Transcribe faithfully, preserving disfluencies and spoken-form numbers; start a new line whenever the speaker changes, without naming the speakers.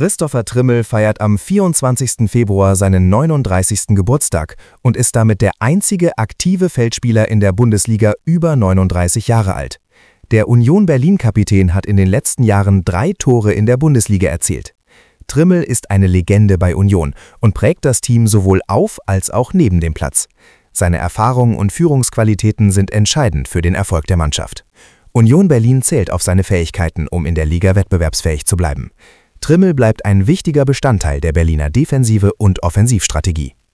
Christopher Trimmel feiert am vierundzwanzigsten Februar seinen neununddreißigsten Geburtstag und ist damit der einzige aktive Feldspieler in der Bundesliga über neununddreißig Jahre alt. Der Union Berlin-Kapitän hat in den letzten Jahren drei Tore in der Bundesliga erzielt. Trimmel ist eine Legende bei Union und prägt das Team sowohl auf als auch neben dem Platz. Seine Erfahrung und Führungsqualitäten sind entscheidend für den Erfolg der Mannschaft. Union Berlin zählt auf seine Fähigkeiten, um in der Liga wettbewerbsfähig zu bleiben. Trimmel bleibt ein wichtiger Bestandteil der Berliner Defensive und Offensivstrategie.